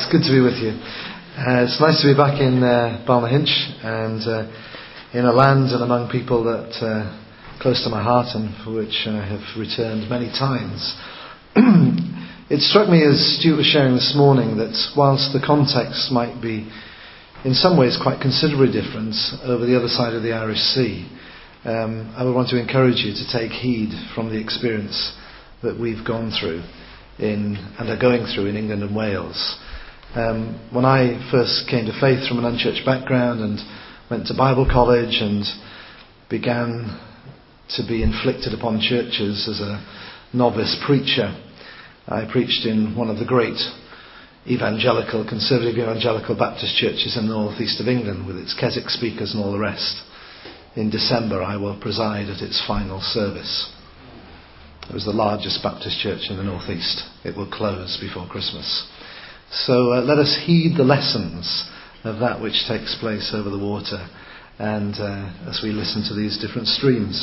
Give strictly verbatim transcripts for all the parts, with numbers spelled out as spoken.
good to be with you. Uh, it's nice to be back in uh, Balnahinch and uh, in a land and among people that uh, close to my heart and for which I have returned many times. It struck me as Stuart was sharing this morning that whilst the context might be in some ways quite considerably different over the other side of the Irish Sea, um, I would want to encourage you to take heed from the experience that we've gone through in and are going through in England and Wales. Um, when I first came to faith from an unchurched background and went to Bible college and began to be inflicted upon churches as a novice preacher, I preached in one of the great evangelical, conservative evangelical Baptist churches in the northeast of England with its Keswick speakers and all the rest. In December I will preside at its final service. It was the largest Baptist church in the northeast. It will close before Christmas. So uh, let us heed the lessons of that which takes place over the water and uh, as we listen to these different streams.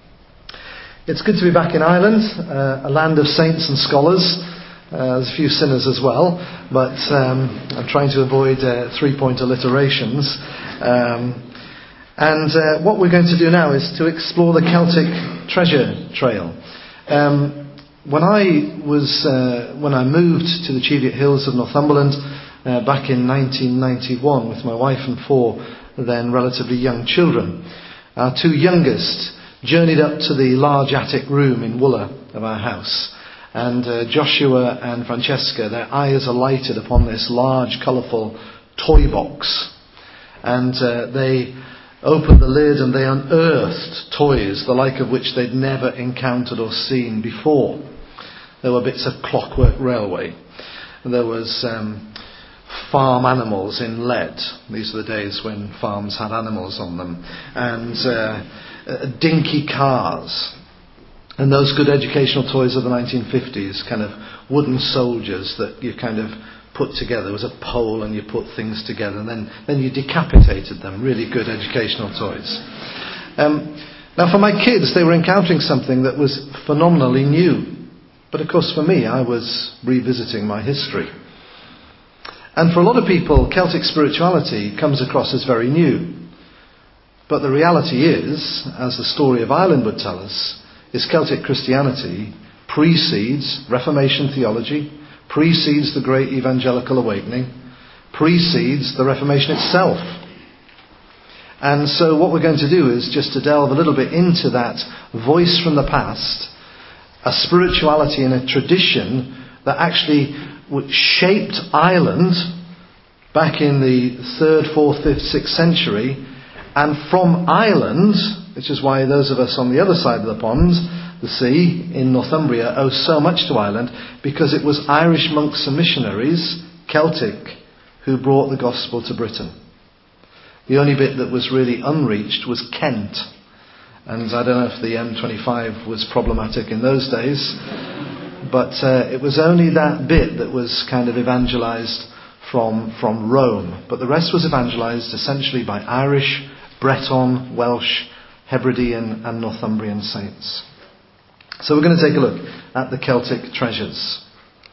It's good to be back in Ireland, uh, a land of saints and scholars. Uh, there's a few sinners as well, but um, I'm trying to avoid uh, three-point alliterations. Um, and uh, what we're going to do now is to explore the Celtic Treasure Trail. Um, when I was uh, when I moved to the Cheviot Hills of Northumberland uh, back in nineteen ninety-one with my wife and four then relatively young children, our two youngest journeyed up to the large attic room in Wooler of our house, and uh, Joshua and Francesca, their eyes alighted upon this large, colourful toy box, and uh, they opened the lid and they unearthed toys the like of which they'd never encountered or seen before. There were bits of Clockwork Railway. There was um, farm animals in lead. These were the days when farms had animals on them. And uh, uh, dinky cars. And those good educational toys of the nineteen fifties, kind of wooden soldiers that you kind of put together. There was a pole and you put things together and then, then you decapitated them. Really good educational toys. Um, now for my kids, they were encountering something that was phenomenally new. But of course for me, I was revisiting my history. And for a lot of people, Celtic spirituality comes across as very new. But the reality is, as the story of Ireland would tell us, is Celtic Christianity precedes Reformation theology, precedes the great evangelical awakening, precedes the Reformation itself. And so what we're going to do is just to delve a little bit into that voice from the past, a spirituality and a tradition that actually shaped Ireland back in the third, fourth, fifth, sixth century, and from Ireland, which is why those of us on the other side of the pond, the sea, in Northumbria, owe so much to Ireland, because it was Irish monks and missionaries, Celtic, who brought the gospel to Britain. The only bit that was really unreached was Kent. And I don't know if the M twenty-five was problematic in those days, but uh, it was only that bit that was kind of evangelised from, from Rome. But the rest was evangelised essentially by Irish, Breton, Welsh, Hebridean and Northumbrian saints. So we're going to take a look at the Celtic treasures.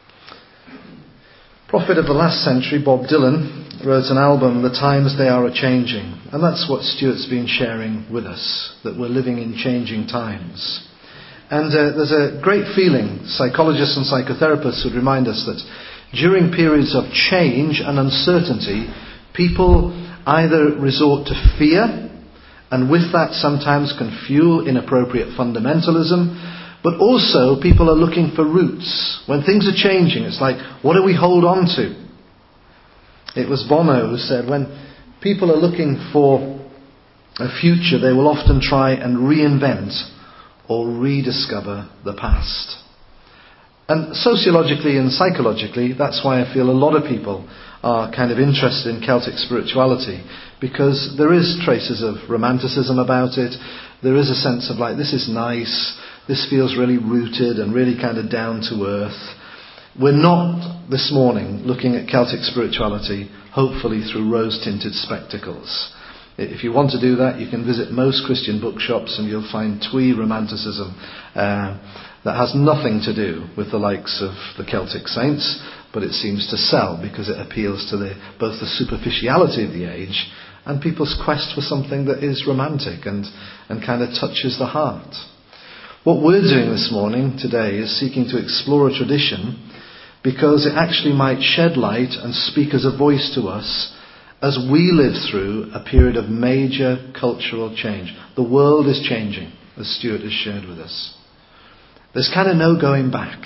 Prophet of the last century, Bob Dylan, wrote an album, The Times They Are A-Changing. And that's what Stuart's been sharing with us, that we're living in changing times. And uh, there's a great feeling, psychologists and psychotherapists would remind us that during periods of change and uncertainty, people either resort to fear, and with that sometimes can fuel inappropriate fundamentalism, but also people are looking for roots. When things are changing, it's like, what do we hold on to? It was Bono who said, when people are looking for a future, they will often try and reinvent or rediscover the past. And sociologically and psychologically, that's why I feel a lot of people are kind of interested in Celtic spirituality, because there is traces of romanticism about it. There is a sense of like, this is nice, this feels really rooted and really kind of down to earth. We're not this morning looking at Celtic spirituality, hopefully through rose-tinted spectacles. If you want to do that, you can visit most Christian bookshops and you'll find twee romanticism uh, that has nothing to do with the likes of the Celtic saints, but it seems to sell because it appeals to the, both the superficiality of the age and people's quest for something that is romantic and, and kind of touches the heart. What we're doing this morning, today, is seeking to explore a tradition because it actually might shed light and speak as a voice to us as we live through a period of major cultural change. The world is changing, as Stuart has shared with us. There's kind of no going back.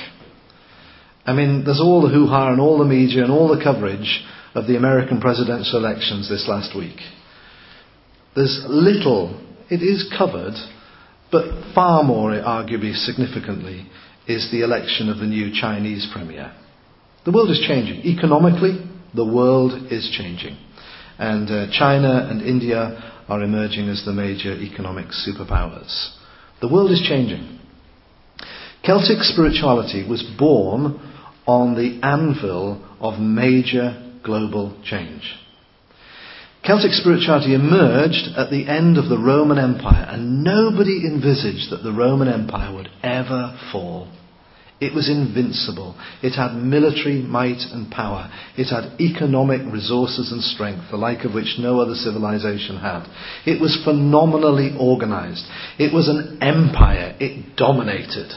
I mean, there's all the hoo-ha and all the media and all the coverage of the American presidential elections this last week. There's little, it is covered, but far more, arguably significantly, is the election of the new Chinese premier. The world is changing. Economically, the world is changing. And uh, China and India are emerging as the major economic superpowers. The world is changing. Celtic spirituality was born on the anvil of major global change. Celtic spirituality emerged at the end of the Roman Empire, and nobody envisaged that the Roman Empire would ever fall. It was invincible. It had military might and power. It had economic resources and strength, the like of which no other civilization had. It was phenomenally organized. It was an empire. It dominated.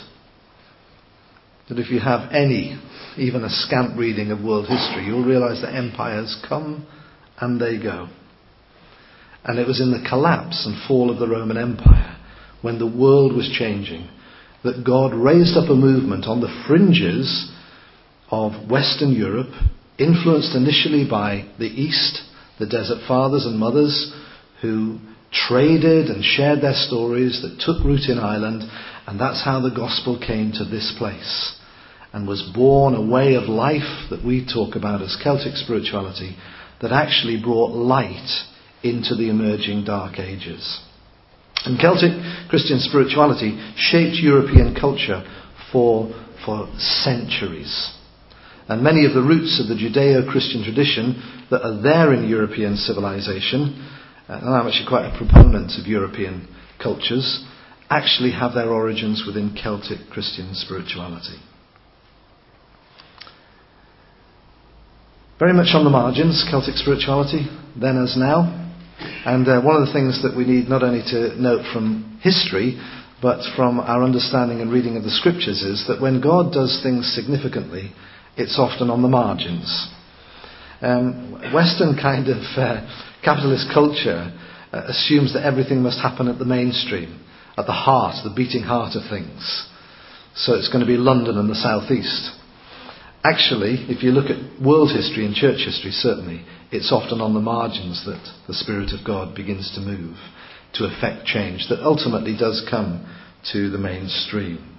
That if you have any, even a scant reading of world history, you'll realize that empires come and they go. And it was in the collapse and fall of the Roman Empire, when the world was changing, that God raised up a movement on the fringes of Western Europe, influenced initially by the East, the Desert Fathers and Mothers, who traded and shared their stories that took root in Ireland, and that's how the gospel came to this place, and was born a way of life that we talk about as Celtic spirituality, that actually brought light into the emerging dark ages. And Celtic Christian spirituality shaped European culture for, for centuries. And many of the roots of the Judeo-Christian tradition that are there in European civilization, and I'm actually quite a proponent of European cultures, actually have their origins within Celtic Christian spirituality. Very much on the margins, Celtic spirituality, then as now. And uh, one of the things that we need not only to note from history, but from our understanding and reading of the scriptures, is that when God does things significantly, it's often on the margins. Um, Western kind of uh, capitalist culture uh, assumes that everything must happen at the mainstream, at the heart, the beating heart of things. So it's going to be London and the southeast. Actually, if you look at world history and church history, certainly, it's often on the margins that the Spirit of God begins to move, to effect change that ultimately does come to the mainstream.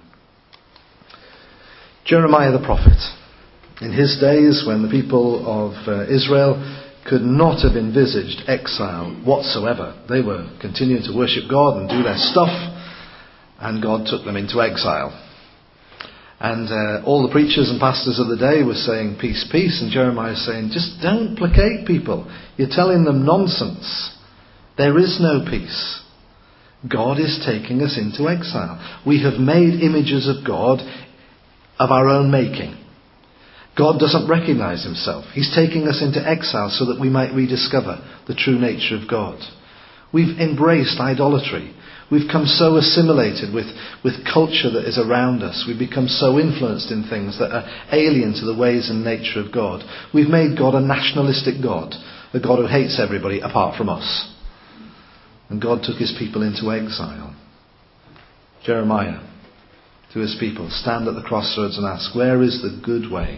Jeremiah the prophet. In his days, when the people of uh, Israel could not have envisaged exile whatsoever, they were continuing to worship God and do their stuff, and God took them into exile. And uh, all the preachers and pastors of the day were saying, peace, peace. And Jeremiah is saying, just don't placate people. You're telling them nonsense. There is no peace. God is taking us into exile. We have made images of God of our own making. God doesn't recognize himself. He's taking us into exile so that we might rediscover the true nature of God. We've embraced idolatry. We've come so assimilated with, with culture that is around us. We've become so influenced in things that are alien to the ways and nature of God. We've made God a nationalistic God, a God who hates everybody apart from us. And God took his people into exile. Jeremiah, to his people, stand at the crossroads and ask, where is the good way?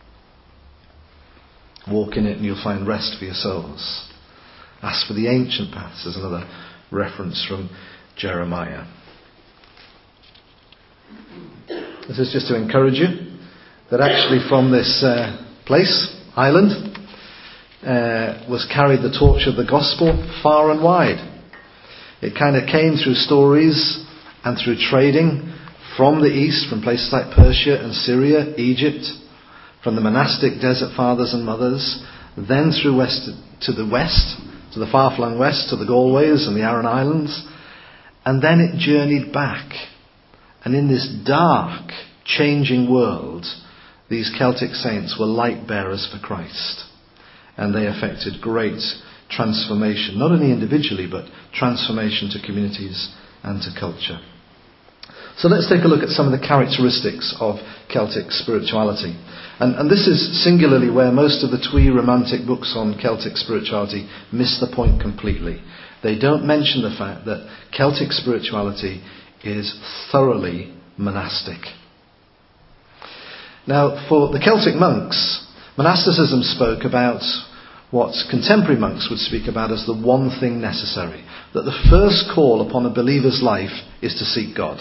Walk in it and you'll find rest for your souls. Ask for the ancient paths. There's another reference from Jeremiah. This is just to encourage you that actually from this uh, place, Ireland, uh, was carried the torch of the gospel far and wide. It kind of came through stories and through trading from the east, from places like Persia and Syria, Egypt, from the monastic desert fathers and mothers, then through west to the west, to the far-flung west, to the Galways and the Aran Islands, and then it journeyed back. And in this dark, changing world, these Celtic saints were light bearers for Christ. And they effected great transformation, not only individually, but transformation to communities and to culture. So let's take a look at some of the characteristics of Celtic spirituality. And, and this is singularly where most of the twee romantic books on Celtic spirituality miss the point completely. They don't mention the fact that Celtic spirituality is thoroughly monastic. Now, for the Celtic monks, monasticism spoke about what contemporary monks would speak about as the one thing necessary. That the first call upon a believer's life is to seek God.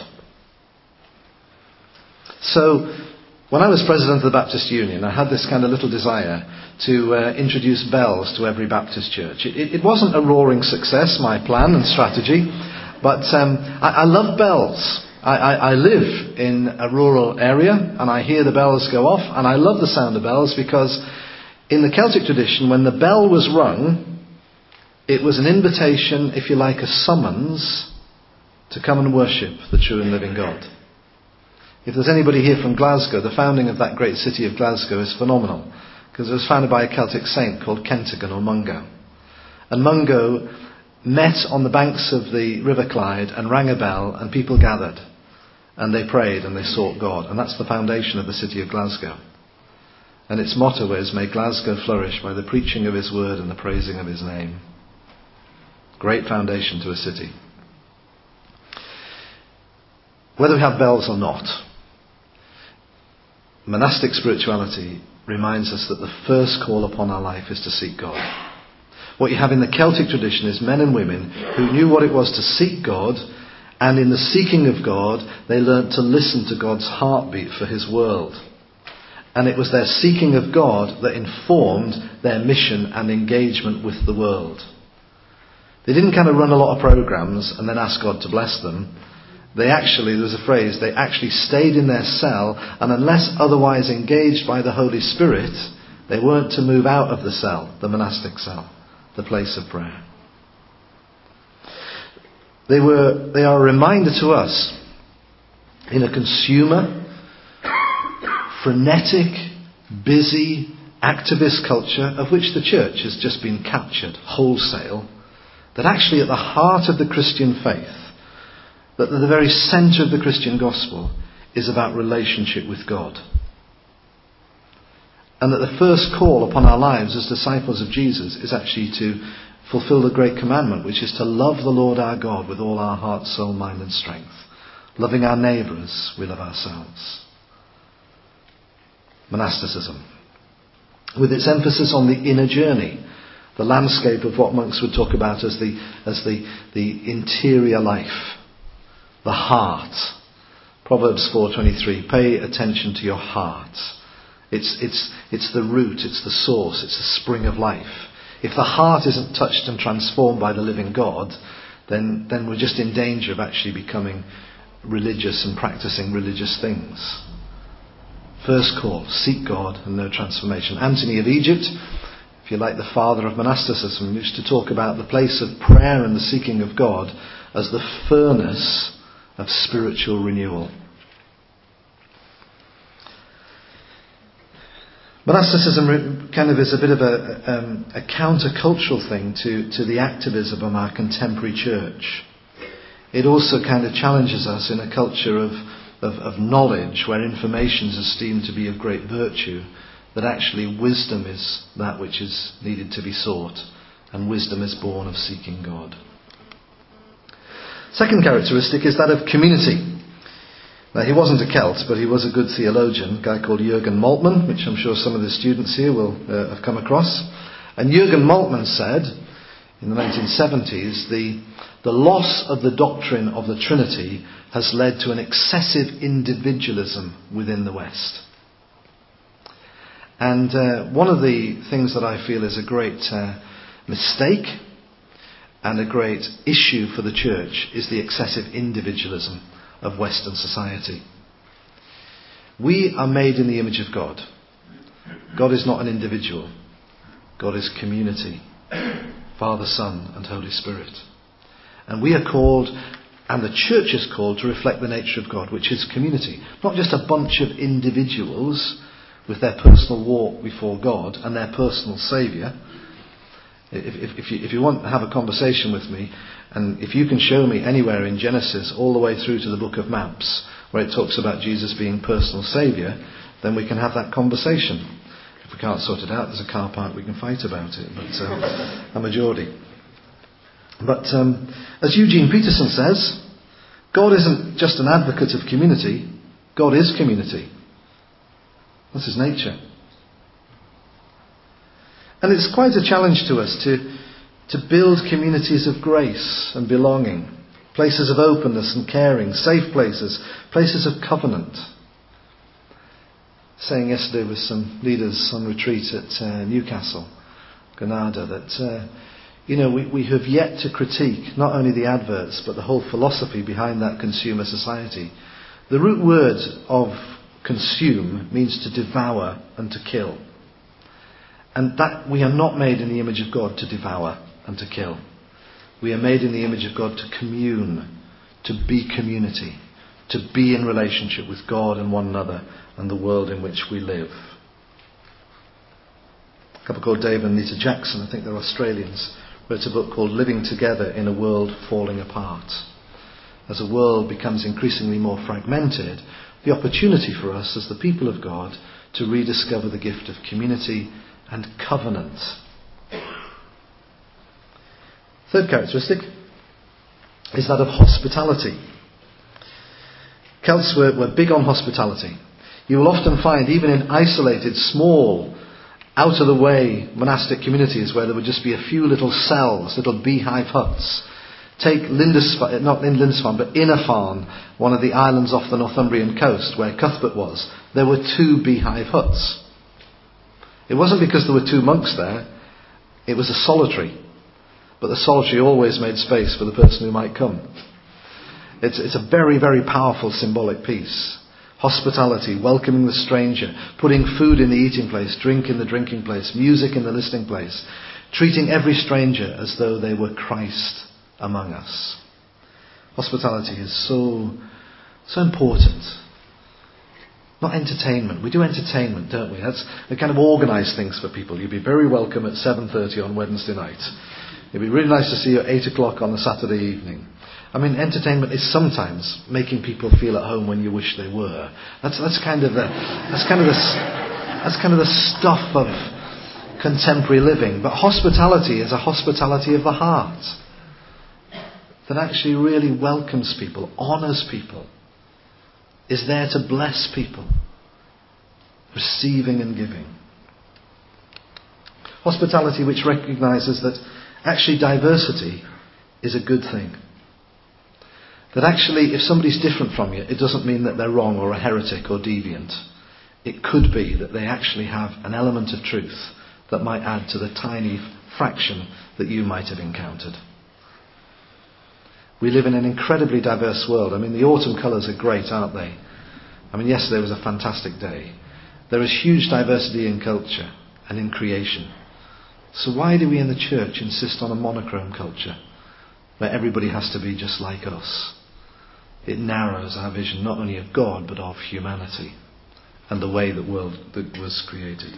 So, when I was president of the Baptist Union, I had this kind of little desire to uh, introduce bells to every Baptist church. It, it, it wasn't a roaring success, my plan and strategy, but um, I, I love bells. I, I, I live in a rural area, and I hear the bells go off, and I love the sound of bells because in the Celtic tradition, when the bell was rung, it was an invitation, if you like, a summons to come and worship the true and living God. If there's anybody here from Glasgow, the founding of that great city of Glasgow is phenomenal, because it was founded by a Celtic saint called Kentigern or Mungo. And Mungo met on the banks of the River Clyde and rang a bell, and people gathered, and they prayed and they sought God. And that's the foundation of the city of Glasgow. And its motto is, "May Glasgow flourish by the preaching of his word and the praising of his name." Great foundation to a city. Whether we have bells or not, monastic spirituality reminds us that the first call upon our life is to seek God. What you have in the Celtic tradition is men and women who knew what it was to seek God, and in the seeking of God, they learnt to listen to God's heartbeat for his world. And it was their seeking of God that informed their mission and engagement with the world. They didn't kind of run a lot of programs and then ask God to bless them. They actually, there's a phrase, they actually stayed in their cell, and unless otherwise engaged by the Holy Spirit, they weren't to move out of the cell, the monastic cell, the place of prayer. They were, they are a reminder to us in a consumer, frenetic, busy, activist culture of which the church has just been captured wholesale, that actually at the heart of the Christian faith, that the very centre of the Christian gospel is about relationship with God. And that the first call upon our lives as disciples of Jesus is actually to fulfill the great commandment, which is to love the Lord our God with all our heart, soul, mind and strength. Loving our neighbour as we love ourselves. Monasticism, with its emphasis on the inner journey, the landscape of what monks would talk about as the, as the, the interior life. The heart. Proverbs four twenty-three. Pay attention to your heart. It's, it's, it's the root, it's the source, it's the spring of life. If the heart isn't touched and transformed by the living God, then, then we're just in danger of actually becoming religious and practicing religious things. First call, seek God and no transformation. Anthony of Egypt, if you like, the father of monasticism, used to talk about the place of prayer and the seeking of God as the furnace of spiritual renewal. Monasticism kind of is a bit of a, um, a counter-cultural thing to, to the activism of our contemporary church. It also kind of challenges us in a culture of, of, of knowledge where information is esteemed to be of great virtue, that actually wisdom is that which is needed to be sought, and wisdom is born of seeking God. Second characteristic is that of community. Now, he wasn't a Celt, but he was a good theologian, a guy called Jürgen Moltmann, which I'm sure some of the students here will uh, have come across. And Jürgen Moltmann said, in the nineteen seventies, the, the loss of the doctrine of the Trinity has led to an excessive individualism within the West. And uh, one of the things that I feel is a great uh, mistake and a great issue for the church is the excessive individualism of Western society. We are made in the image of God. God is not an individual. God is community. Father, Son and Holy Spirit. And we are called, and the church is called, to reflect the nature of God, which is community. Not just a bunch of individuals. with their personal walk before God and their personal Saviour. If, if, if, you, if you want to have a conversation with me, and if you can show me anywhere in Genesis all the way through to the book of Maps where it talks about Jesus being personal Saviour, then we can have that conversation. If we can't sort it out, there's a car park, we can fight about it. But uh, I'm a Geordie. But um, as Eugene Peterson says, God isn't just an advocate of community, God is community. That's his nature. And it's quite a challenge to us to, to build communities of grace and belonging, places of openness and caring, safe places, places of covenant. Saying yesterday with some leaders on retreat at uh, Newcastle, Granada, that uh, you know we, we have yet to critique not only the adverts but the whole philosophy behind that consumer society. The root word of consume means to devour and to kill. And that we are not made in the image of God to devour and to kill. We are made in the image of God to commune, to be community, to be in relationship with God and one another and the world in which we live. A couple called Dave and Nita Jackson, I think they're Australians, wrote a book called Living Together in a World Falling Apart. As the world becomes increasingly more fragmented, the opportunity for us as the people of God to rediscover the gift of community and covenant. Third characteristic is that of hospitality. Celts were, were big on hospitality. You will often find, even in isolated, small, out-of-the-way monastic communities where there would just be a few little cells, little beehive huts. Take Lindisfarne, not in Lindisfarne, but Innerfarne, one of the islands off the Northumbrian coast where Cuthbert was. There were two beehive huts. It wasn't because there were two monks there. It was a solitary. But the solitary always made space for the person who might come. It's, it's a very, very powerful symbolic piece. Hospitality, welcoming the stranger, putting food in the eating place, drink in the drinking place, music in the listening place, treating every stranger as though they were Christ among us. Hospitality is so, so important. Not entertainment. We do entertainment, don't we? That's, we kind of organise things for people. You'd be very welcome at seven thirty on Wednesday night. It'd be really nice to see you at eight o'clock on a Saturday evening. I mean, entertainment is sometimes making people feel at home when you wish they were. That's that's kind of the that's kind of the that's kind of the stuff of contemporary living. But hospitality is a hospitality of the heart that actually really welcomes people, honours people, is there to bless people, receiving and giving. Hospitality which recognises that actually diversity is a good thing. That actually if somebody's different from you, it doesn't mean that they're wrong or a heretic or deviant. It could be that they actually have an element of truth that might add to the tiny fraction that you might have encountered. We live in an incredibly diverse world. I mean, the autumn colours are great, aren't they? I mean, yesterday was a fantastic day. There is huge diversity in culture and in creation. So why do we in the church insist on a monochrome culture where everybody has to be just like us? It narrows our vision not only of God but of humanity and the way the world that was created.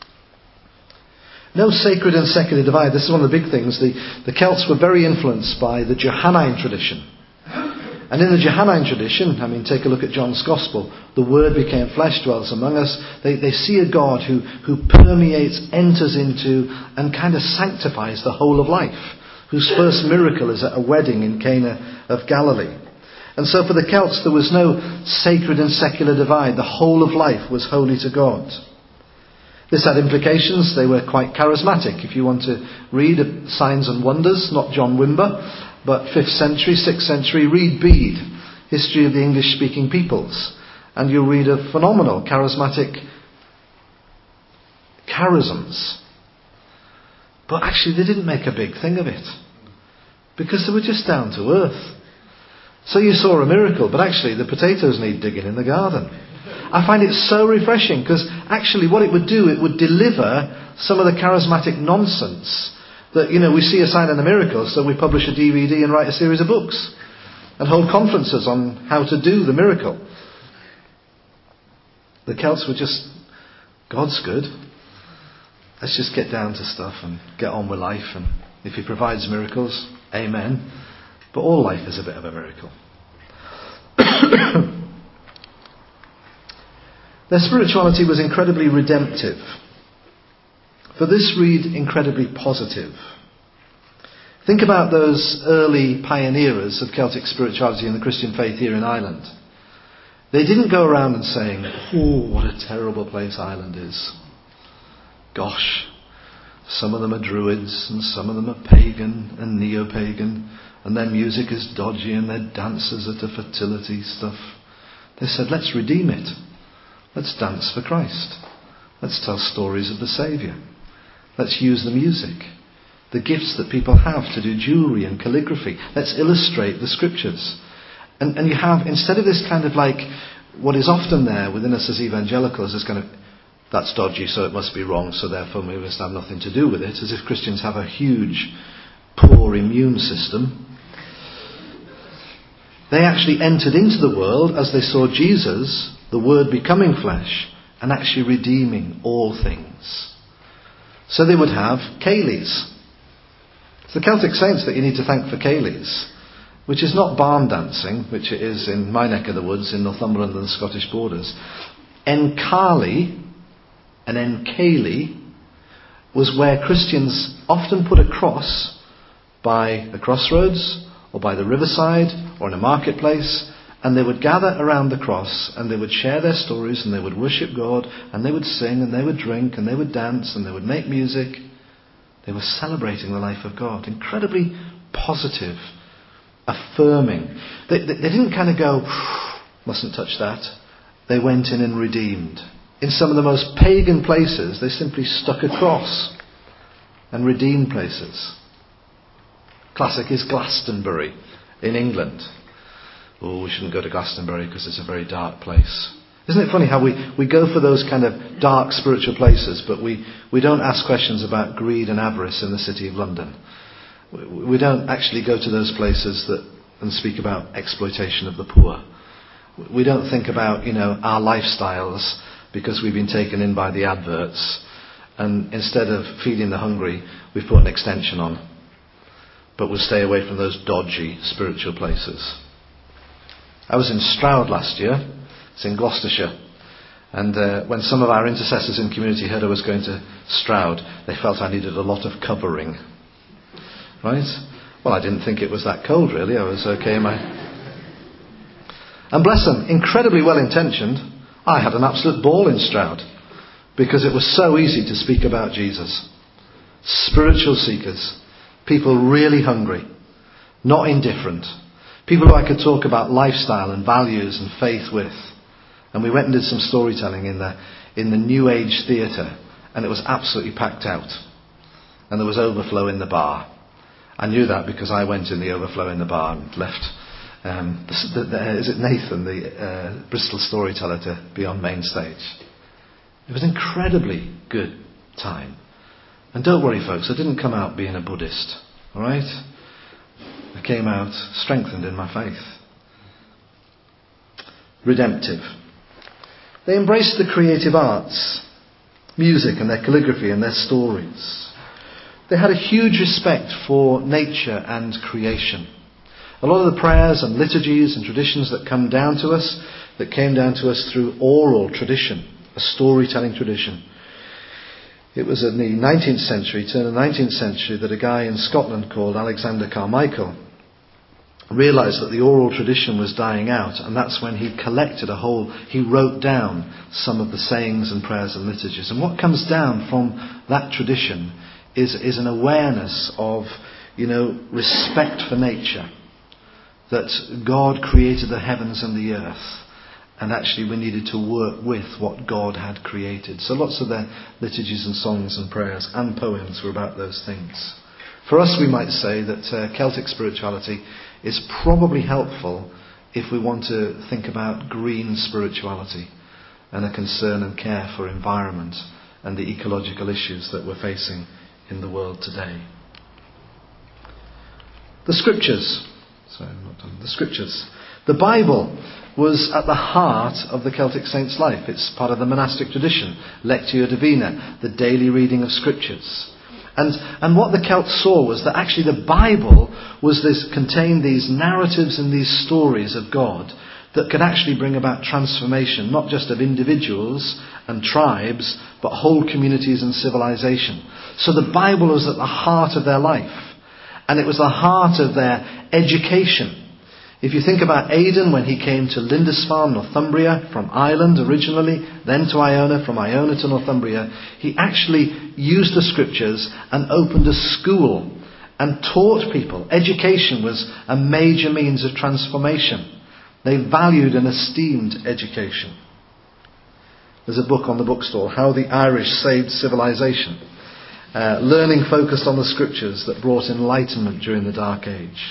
No sacred and secular divide. This is one of the big things. The, the Celts were very influenced by the Johannine tradition. And in the Johannine tradition, I mean, take a look at John's Gospel. The Word became flesh, dwells among us. They, they see a God who, who permeates, enters into, and kind of sanctifies the whole of life. Whose first miracle is at a wedding in Cana of Galilee. And so for the Celts, there was no sacred and secular divide. The whole of life was holy to God. This had implications. They were quite charismatic. If you want to read Signs and Wonders, not John Wimber, but fifth century, sixth century, read Bede, History of the English-Speaking Peoples. And you'll read of phenomenal, charismatic charisms. But actually they didn't make a big thing of it. Because they were just down to earth. So you saw a miracle, but actually the potatoes need digging in the garden. I find it so refreshing because actually what it would do, it would deliver some of the charismatic nonsense that, you know, we see a sign and a miracle, so we publish a D V D and write a series of books and hold conferences on how to do the miracle. The Celts were just God's good. Let's just get down to stuff and get on with life. And if he provides miracles, amen. But all life is a bit of a miracle. Their spirituality was incredibly redemptive. For this, read incredibly positive. Think about those early pioneers of Celtic spirituality and the Christian faith here in Ireland. They didn't go around and saying, oh, what a terrible place Ireland is. Gosh, some of them are druids and some of them are pagan and neo-pagan, and their music is dodgy and their dances are to fertility stuff. They said, let's redeem it. Let's dance for Christ. Let's tell stories of the Saviour. Let's use the music, the gifts that people have to do jewellery and calligraphy. Let's illustrate the scriptures. And, and you have, instead of this kind of like, what is often there within us as evangelicals is kind of, that's dodgy, so it must be wrong, so therefore we must have nothing to do with it, as if Christians have a huge, poor immune system. They actually entered into the world as they saw Jesus, the Word becoming flesh, and actually redeeming all things. So they would have ceilidhs. It's the Celtic saints that you need to thank for ceilidhs, which is not barn dancing, which it is in my neck of the woods in Northumberland and the Scottish borders. Encali and Encali was where Christians often put a cross by the crossroads or by the riverside or in a marketplace, and they would gather around the cross and they would share their stories and they would worship God and they would sing and they would drink and they would dance and they would make music. They were celebrating the life of God. Incredibly positive, affirming. They, they, they didn't kind of go, mustn't touch that. They went in and redeemed. In some of the most pagan places, they simply stuck a cross and redeemed places. Classic is Glastonbury in England. Oh, we shouldn't go to Glastonbury because it's a very dark place. Isn't it funny how we, we go for those kind of dark spiritual places, but we, we don't ask questions about greed and avarice in the City of London. We, we don't actually go to those places that and speak about exploitation of the poor. We don't think about, you know, our lifestyles because we've been taken in by the adverts, and instead of feeding the hungry, we've put an extension on. But we'll stay away from those dodgy spiritual places. I was in Stroud last year. It's in Gloucestershire. And uh, when some of our intercessors in community heard I was going to Stroud, they felt I needed a lot of covering. Right? Well, I didn't think it was that cold, really. I was okay in my... And bless them, incredibly well-intentioned, I had an absolute ball in Stroud. Because it was so easy to speak about Jesus. Spiritual seekers. People really hungry. Not indifferent. People who I could talk about lifestyle and values and faith with. And we went and did some storytelling in the in the New Age theatre, and it was absolutely packed out. And there was overflow in the bar. I knew that because I went in the overflow in the bar and left, um, the, the, the, is it Nathan, the uh, Bristol storyteller, to be on main stage. It was an incredibly good time. And don't worry, folks, I didn't come out being a Buddhist, all right? I came out strengthened in my faith. Redemptive. They embraced the creative arts, music and their calligraphy and their stories. They had a huge respect for nature and creation. A lot of the prayers and liturgies and traditions that come down to us, that came down to us through oral tradition, a storytelling tradition. It was in the nineteenth century, turn of the nineteenth century, that a guy in Scotland called Alexander Carmichael realised that the oral tradition was dying out, and that's when he collected a whole, he wrote down some of the sayings and prayers and liturgies. And what comes down from that tradition is, is an awareness of, you know, respect for nature. That God created the heavens and the earth, and actually we needed to work with what God had created. So lots of their liturgies and songs and prayers and poems were about those things. For us, we might say that uh, Celtic spirituality is probably helpful if we want to think about green spirituality and a concern and care for environment and the ecological issues that we're facing in the world today. The scriptures. Sorry, I'm not done. The scriptures. The Bible was at the heart of the Celtic saint's life. It's part of the monastic tradition, Lectio Divina, the daily reading of scriptures. And, and what the Celts saw was that actually the Bible was this, contained these narratives and these stories of God that could actually bring about transformation, not just of individuals and tribes, but whole communities and civilization. So the Bible was at the heart of their life. And it was the heart of their education. If you think about Aidan when he came to Lindisfarne, Northumbria, from Ireland originally, then to Iona, from Iona to Northumbria, he actually used the scriptures and opened a school and taught people. Education was a major means of transformation. They valued and esteemed education. There's a book on the bookstall, How the Irish Saved Civilization. Uh, learning focused on the scriptures that brought enlightenment during the Dark Age.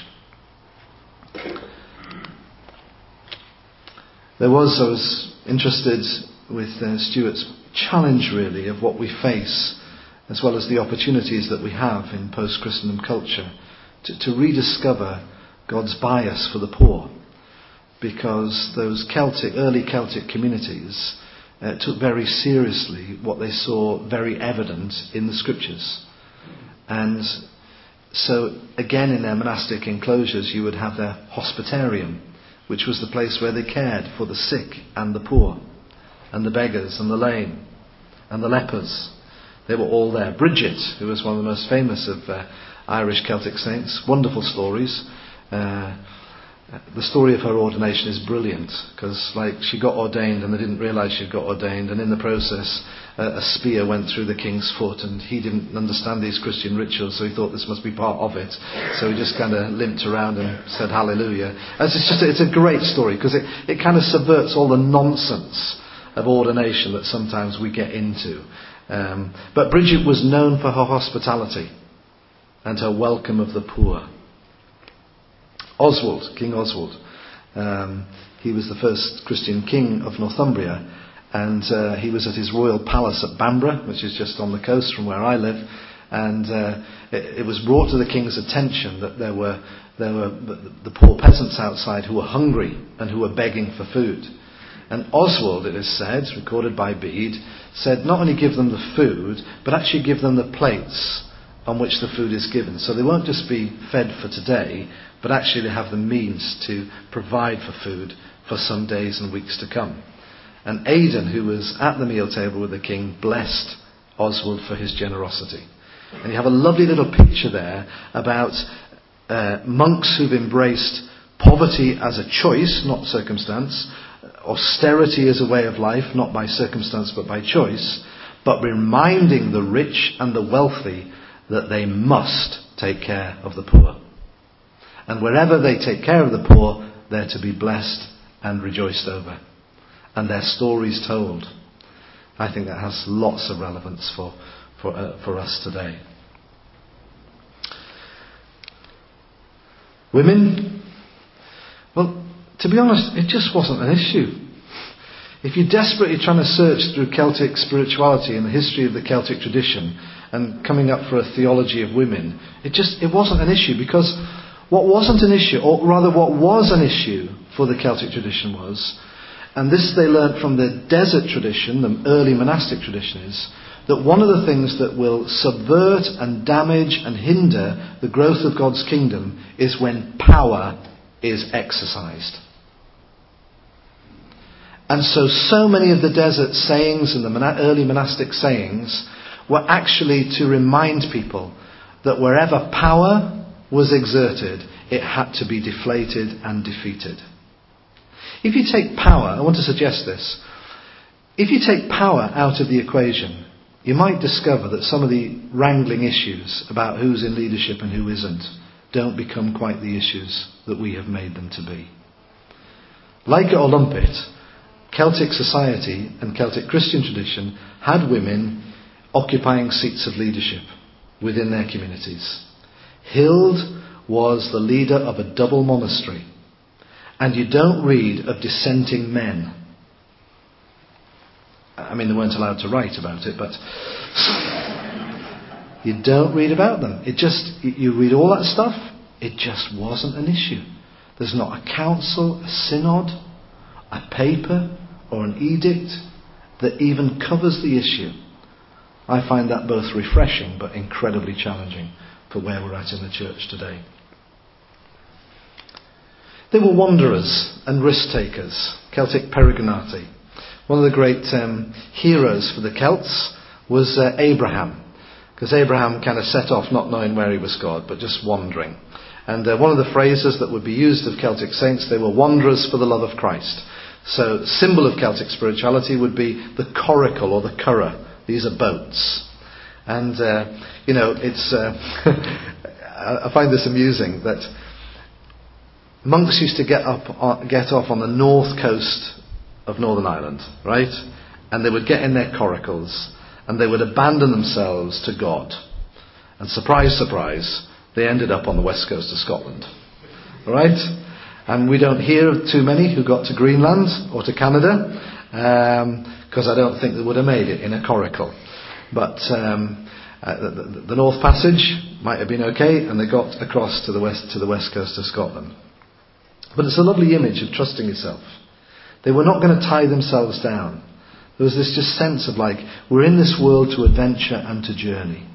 There was, I was interested with uh, Stuart's challenge really of what we face, as well as the opportunities that we have in post-Christendom culture, to, to rediscover God's bias for the poor. Because those Celtic, early Celtic communities uh, took very seriously what they saw very evident in the scriptures. And so again in their monastic enclosures you would have their hospitarium, which was the place where they cared for the sick and the poor, and the beggars and the lame, and the lepers. They were all there. Bridget, who was one of the most famous of uh, Irish Celtic saints, wonderful stories. Uh, the story of her ordination is brilliant, because like she got ordained and they didn't realise she'd got ordained, and in the process uh, a spear went through the king's foot, and he didn't understand these Christian rituals, so he thought this must be part of it, so he just kind of limped around and said hallelujah. It's just it's a great story, because it, it kind of subverts all the nonsense of ordination that sometimes we get into. Um, but Bridget was known for her hospitality and her welcome of the poor. Oswald, King Oswald, um, he was the first Christian king of Northumbria, and uh, he was at his royal palace at Bamborough, which is just on the coast from where I live, and uh, it, it was brought to the king's attention that there were there were the, the poor peasants outside who were hungry and who were begging for food. And Oswald, it is said, recorded by Bede, said not only give them the food, but actually give them the plates on which the food is given. So they won't just be fed for today, but actually they have the means to provide for food for some days and weeks to come. And Aidan, who was at the meal table with the king, blessed Oswald for his generosity. And you have a lovely little picture there about uh, monks who've embraced poverty as a choice, not circumstance, austerity as a way of life, not by circumstance but by choice, but reminding the rich and the wealthy that they must take care of the poor. And wherever they take care of the poor, they're to be blessed and rejoiced over. And their stories told. I think that has lots of relevance for, for, uh, for us today. Women? Well, to be honest, it just wasn't an issue. If you're desperately trying to search through Celtic spirituality and the history of the Celtic tradition and coming up for a theology of women, it just it wasn't an issue, because what wasn't an issue, or rather what was an issue for the Celtic tradition was, and this they learnt from the desert tradition, the early monastic tradition, is that one of the things that will subvert and damage and hinder the growth of God's kingdom is when power is exercised. And so, so many of the desert sayings and the early monastic sayings were actually to remind people that wherever power was exerted, it had to be deflated and defeated. If you take power, I want to suggest this, if you take power out of the equation, you might discover that some of the wrangling issues about who's in leadership and who isn't don't become quite the issues that we have made them to be. Like at Olumpit, Celtic society and Celtic Christian tradition had women occupying seats of leadership within their communities. Hild was the leader of a double monastery, and you don't read of dissenting men. I mean, they weren't allowed to write about it, but you don't read about them. It just, you read all that stuff, it just wasn't an issue. There's not a council, a synod, a paper, or an edict that even covers the issue. I find that both refreshing but incredibly challenging for where we're at in the church today. They were wanderers and risk takers, Celtic peregrinati. One of the great um, heroes for the Celts was uh, Abraham, because Abraham kind of set off not knowing where he was God, but just wandering. And uh, one of the phrases that would be used of Celtic saints, they were wanderers for the love of Christ. So symbol of Celtic spirituality would be the coracle or the curragh. These are boats. And, uh, you know, it's uh, I find this amusing that monks used to get up, get off on the north coast of Northern Ireland, right? And they would get in their coracles and they would abandon themselves to God. And surprise, surprise, they ended up on the west coast of Scotland. Right? And we don't hear of too many who got to Greenland or to Canada, because um, I don't think they would have made it in a coracle. But um, uh, the, the, the North Passage might have been okay, and they got across to the west to the west coast of Scotland. But it's a lovely image of trusting yourself. They were not going to tie themselves down. There was this just sense of like, we're in this world to adventure and to journey.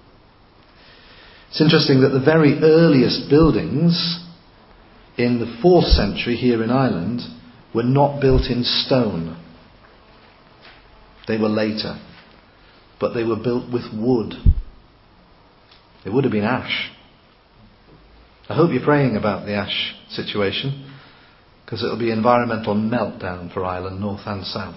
It's interesting that the very earliest buildings in the fourth century here in Ireland were not built in stone. They were later. But they were built with wood. It would have been ash. I hope you're praying about the ash situation, because it'll be environmental meltdown for Ireland, north and south.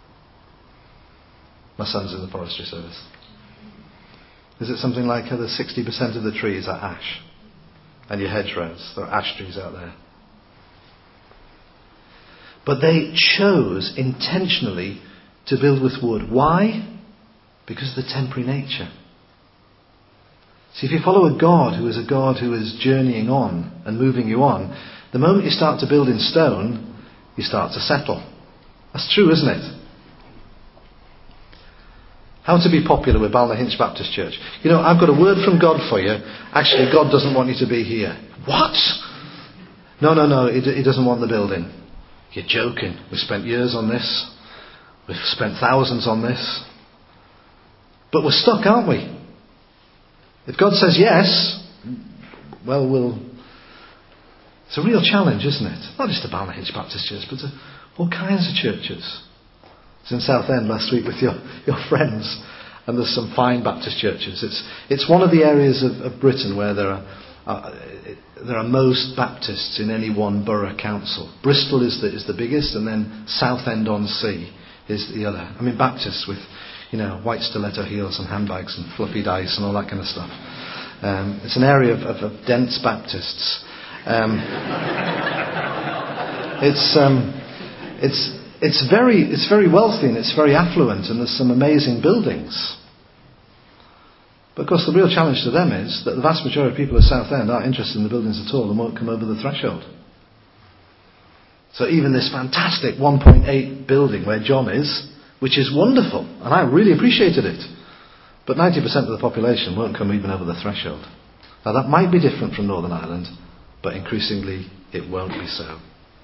My son's in the forestry service. Is it something like other sixty percent of the trees are ash? And your hedgerows, there are ash trees out there. But they chose intentionally to build with wood. Why? Because of the temporary nature. See, if you follow a God who is a God who is journeying on and moving you on, the moment you start to build in stone, you start to settle. That's true, isn't it? How to be popular with Balnahinch Baptist Church. You know, I've got a word from God for you. Actually, God doesn't want you to be here. What? No, no, no, he, he doesn't want the building. You're joking. We've spent years on this. We've spent thousands on this. But we're stuck, aren't we? If God says yes, well, we'll... It's a real challenge, isn't it? Not just to Balnahinch Baptist Church, but to all kinds of churches. I was in Southend last week with your, your friends, and there's some fine Baptist churches. It's it's one of the areas of, of Britain where there are uh, there are most Baptists in any one borough council. Bristol is the is the biggest, and then Southend on Sea is the other. I mean, Baptists with, you know, white stiletto heels and handbags and fluffy dice and all that kind of stuff. Um, it's an area of, of, of dense Baptists. Um, it's um, it's. It's very, it's very wealthy and it's very affluent, and there's some amazing buildings. But of course the real challenge to them is that the vast majority of people at Southend aren't interested in the buildings at all and won't come over the threshold. So even this fantastic one point eight building where John is, which is wonderful, and I really appreciated it, but ninety percent of the population won't come even over the threshold. Now that might be different from Northern Ireland, but increasingly it won't be so.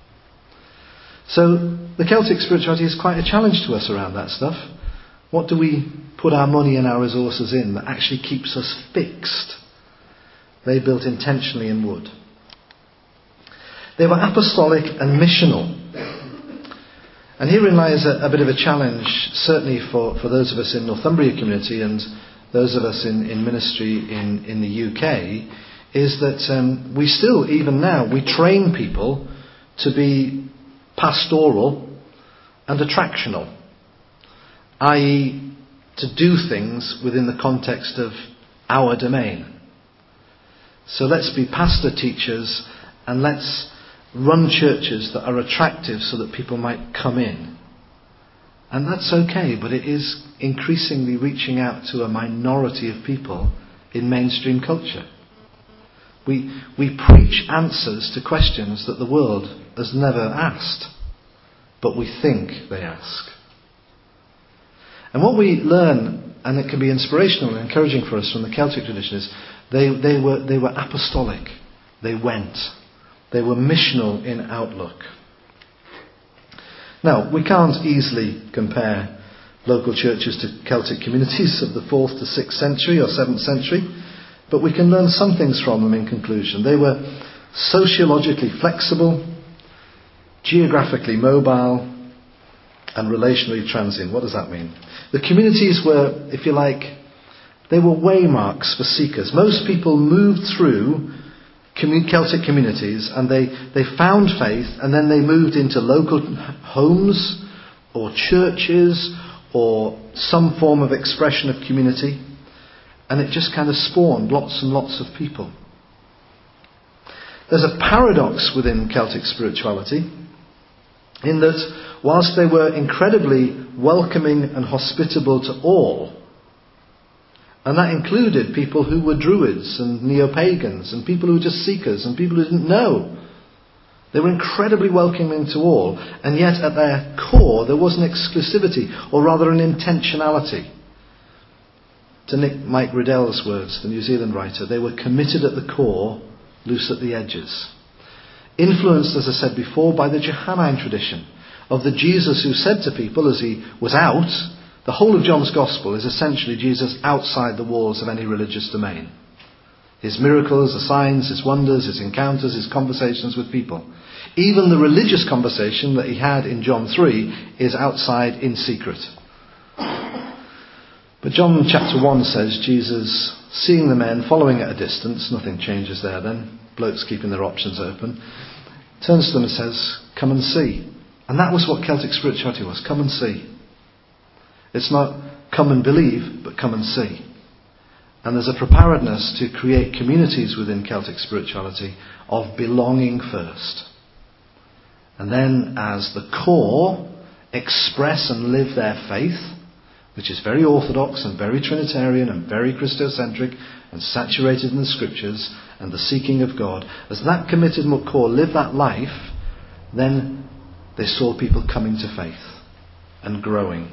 So the Celtic spirituality is quite a challenge to us around that stuff. What do we put our money and our resources in that actually keeps us fixed? They built intentionally in wood. They were apostolic and missional. And herein lies a, a bit of a challenge, certainly for, for those of us in Northumbria community and those of us in, in ministry in, in the U K, is that um, we still, even now, we train people to be pastoral and attractional, that is to do things within the context of our domain. So let's be pastor teachers and let's run churches that are attractive so that people might come in. And that's okay, but it is increasingly reaching out to a minority of people in mainstream culture. We, we preach answers to questions that the world has never asked, but we think they ask. And what we learn, and it can be inspirational and encouraging for us from the Celtic tradition, is they, they were they were apostolic. They went. They were missional in outlook. Now, we can't easily compare local churches to Celtic communities of the fourth to sixth century or seventh century, but we can learn some things from them in conclusion. They were sociologically flexible, geographically mobile, and relationally transient. What does that mean? The communities were, if you like, they were waymarks for seekers. Most people moved through Celtic communities and they, they found faith, and then they moved into local homes or churches or some form of expression of community, and it just kind of spawned lots and lots of people. There's a paradox within Celtic spirituality in that whilst they were incredibly welcoming and hospitable to all, and that included people who were druids and neo-pagans and people who were just seekers and people who didn't know. They were incredibly welcoming to all, and yet at their core there was an exclusivity, or rather an intentionality. To Nick Mike Riddell's words, the New Zealand writer, they were committed at the core, loose at the edges. Influenced, as I said before, by the Johannine tradition of the Jesus who said to people as he was out, the whole of John's Gospel is essentially Jesus outside the walls of any religious domain. His miracles, the signs, his wonders, his encounters, his conversations with people. Even the religious conversation that he had in John three is outside in secret. But John chapter one says Jesus, seeing the men following at a distance, nothing changes there then, blokes keeping their options open, turns to them and says, come and see. And that was what Celtic spirituality was, come and see. It's not come and believe, but come and see. And there's a preparedness to create communities within Celtic spirituality of belonging first. And then as the core, express and live their faith, which is very orthodox and very Trinitarian and very Christocentric and saturated in the Scriptures and the seeking of God. As that committed core live that life, then they saw people coming to faith and growing.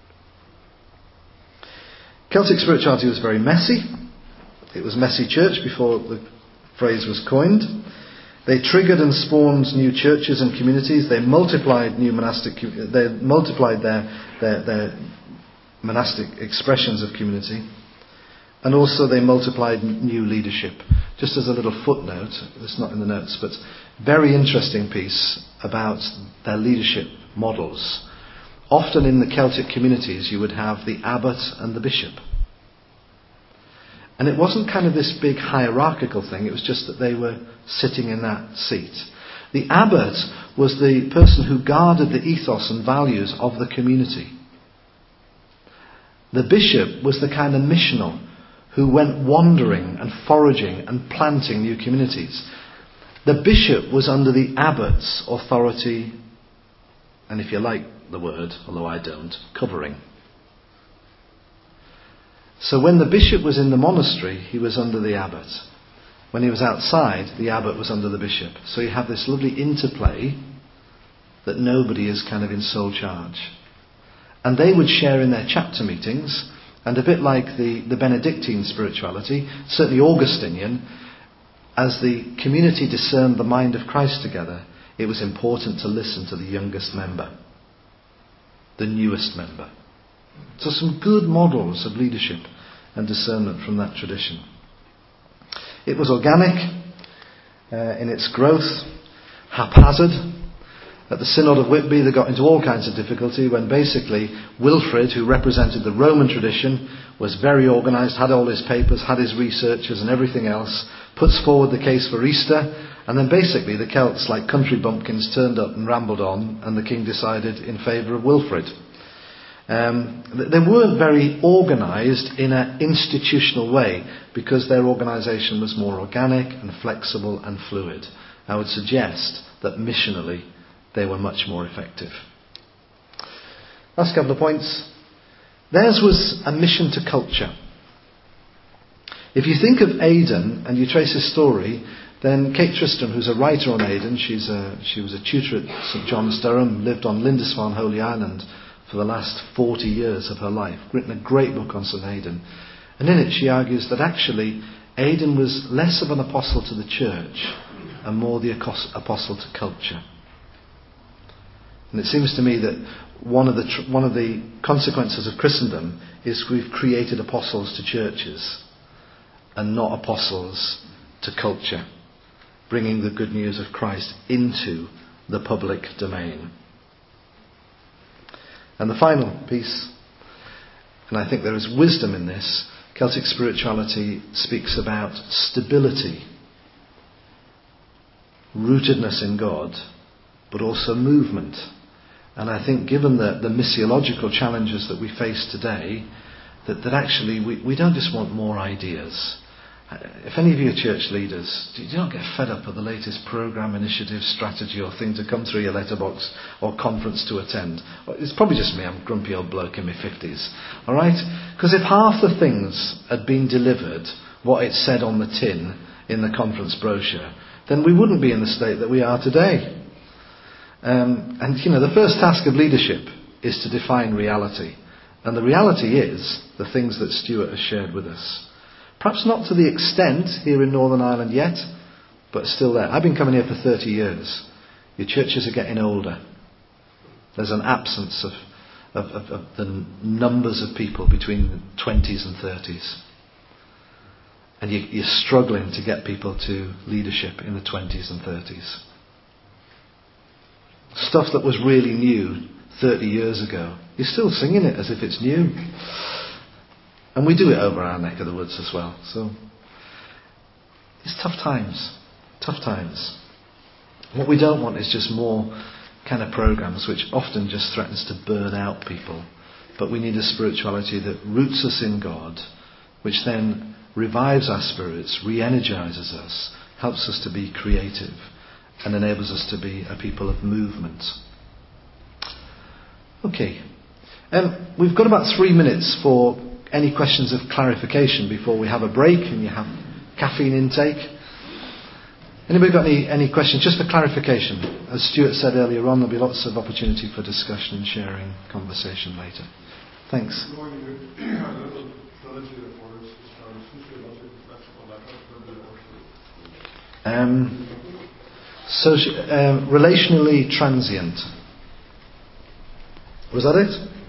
Celtic spirituality was very messy. It was messy church before the phrase was coined. They triggered and spawned new churches and communities. They multiplied new monastic. They multiplied their their, their monastic expressions of community, and also they multiplied new leadership. Just as a little footnote, it's not in the notes, but very interesting piece about their leadership models. Often in the Celtic communities you would have the abbot and the bishop. And it wasn't kind of this big hierarchical thing, it was just that they were sitting in that seat. The abbot was the person who guarded the ethos and values of the community. The bishop was the kind of missional who went wandering and foraging and planting new communities. The bishop was under the abbot's authority, and if you like the word, although I don't, covering. So when the bishop was in the monastery, he was under the abbot. When he was outside, the abbot was under the bishop. So you have this lovely interplay that nobody is kind of in sole charge. And they would share in their chapter meetings, and a bit like the, the Benedictine spirituality, certainly Augustinian, as the community discerned the mind of Christ together, it was important to listen to the youngest member, the newest member. So some good models of leadership and discernment from that tradition. It was organic uh, in its growth, haphazard. At the Synod of Whitby they got into all kinds of difficulty when basically Wilfrid, who represented the Roman tradition, was very organised, had all his papers, had his researchers and everything else, puts forward the case for Easter, and then basically the Celts, like country bumpkins, turned up and rambled on, and the king decided in favour of Wilfrid. Um, they weren't very organised in an institutional way because their organisation was more organic and flexible and fluid. I would suggest that missionally they were much more effective. Last couple of points. Theirs was a mission to culture. If you think of Aidan and you trace his story, then Kate Tristram, who's a writer on Aidan, she's a, she was a tutor at St John's, Durham, lived on Lindisfarne, Holy Island for the last forty years of her life, written a great book on St Aidan. And in it she argues that actually Aidan was less of an apostle to the church and more the apostle to culture. And it seems to me that one of the tr- one of the consequences of Christendom is we've created apostles to churches and not apostles to culture, bringing the good news of Christ into the public domain. And the final piece, and I think there is wisdom in this, Celtic spirituality speaks about stability, rootedness in God, but also movement. And I think given the, the missiological challenges that we face today, that, that actually we, we don't just want more ideas. If any of you are church leaders, do you not get fed up of the latest programme, initiative, strategy or thing to come through your letterbox or conference to attend? It's probably just me, I'm a grumpy old bloke in my fifties. Alright? Because if half the things had been delivered, what it said on the tin in the conference brochure, then we wouldn't be in the state that we are today. Um, and you know, the first task of leadership is to define reality. And the reality is the things that Stuart has shared with us. Perhaps not to the extent here in Northern Ireland yet, but still there. I've been coming here for thirty years. Your churches are getting older. There's an absence of, of, of, of the numbers of people between the twenties and thirties. And you, you're struggling to get people to leadership in the twenties and thirties. Stuff that was really new thirty years ago, you're still singing it as if it's new. And we do it over our neck of the woods as well. So it's tough times. Tough times. What we don't want is just more kind of programs which often just threatens to burn out people. But we need a spirituality that roots us in God, which then revives our spirits, re-energizes us, helps us to be creative, and enables us to be a people of movement. Okay. Um, we've got about three minutes for any questions of clarification before we have a break and you have caffeine intake. Anybody got any, any questions? Just for clarification. As Stuart said earlier on, there'll be lots of opportunity for discussion and sharing, conversation later. Thanks. Um, so, um, relationally transient. Was that it?